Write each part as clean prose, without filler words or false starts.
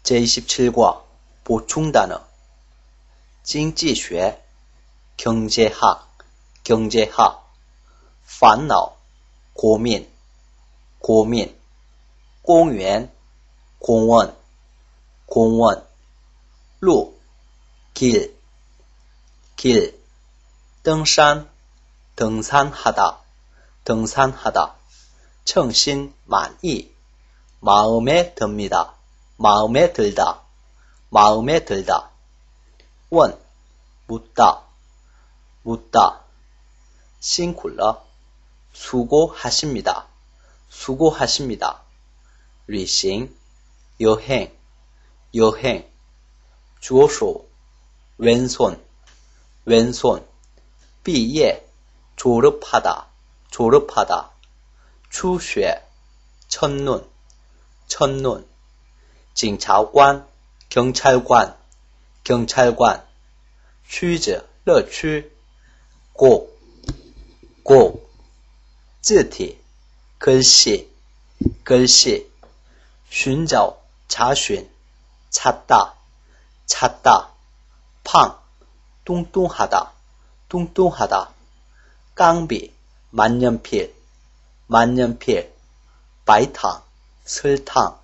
제27과 보충단어经济学 경제학 烦恼 고민 公园 공원 路 길 登山 등산하다 称心满意 마음에 듭니다 마음에 들다 问 묻다 辛苦了 수고하십니다 旅行 여행 左手 왼손 毕业 졸업하다 初学 첫눈 警察官 경찰관 曲折乐趣 고 字体 글씨 寻找 查询 찾다 胖 뚱뚱하다 钢笔 만년필 白糖 설탕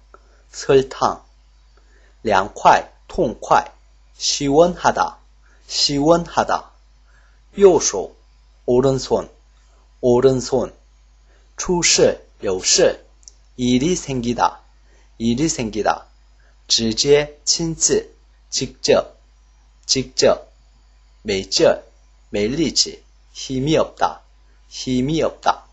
凉快 痛快 시원하다 右手 오른손 出事有事 일이 생기다 直接亲自 직접 没劲没力气 힘이 없다